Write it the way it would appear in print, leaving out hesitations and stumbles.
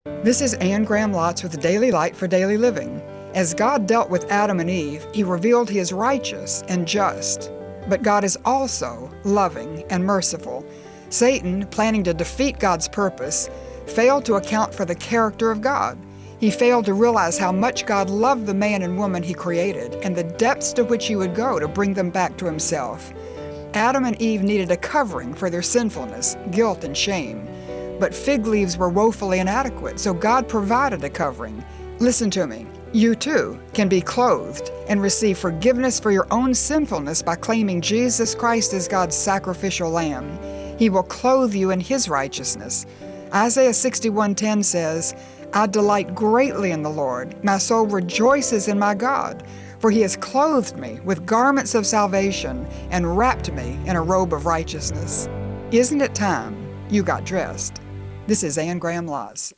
This is Anne Graham Lotz with the Daily Light for Daily Living. As God dealt with Adam and Eve, He revealed He is righteous and just. But God is also loving and merciful. Satan, planning to defeat God's purpose, failed to account for the character of God. He failed to realize how much God loved the man and woman He created and the depths to which He would go to bring them back to Himself. Adam and Eve needed a covering for their sinfulness, guilt, and shame. But fig leaves were woefully inadequate, so God provided a covering. Listen to me. You too can be clothed and receive forgiveness for your own sinfulness by claiming Jesus Christ as God's sacrificial lamb. He will clothe you in His righteousness. Isaiah 61:10 says, I delight greatly in the Lord. My soul rejoices in my God, for He has clothed me with garments of salvation and wrapped me in a robe of righteousness. Isn't it time you got dressed? This is Anne Graham Lotz.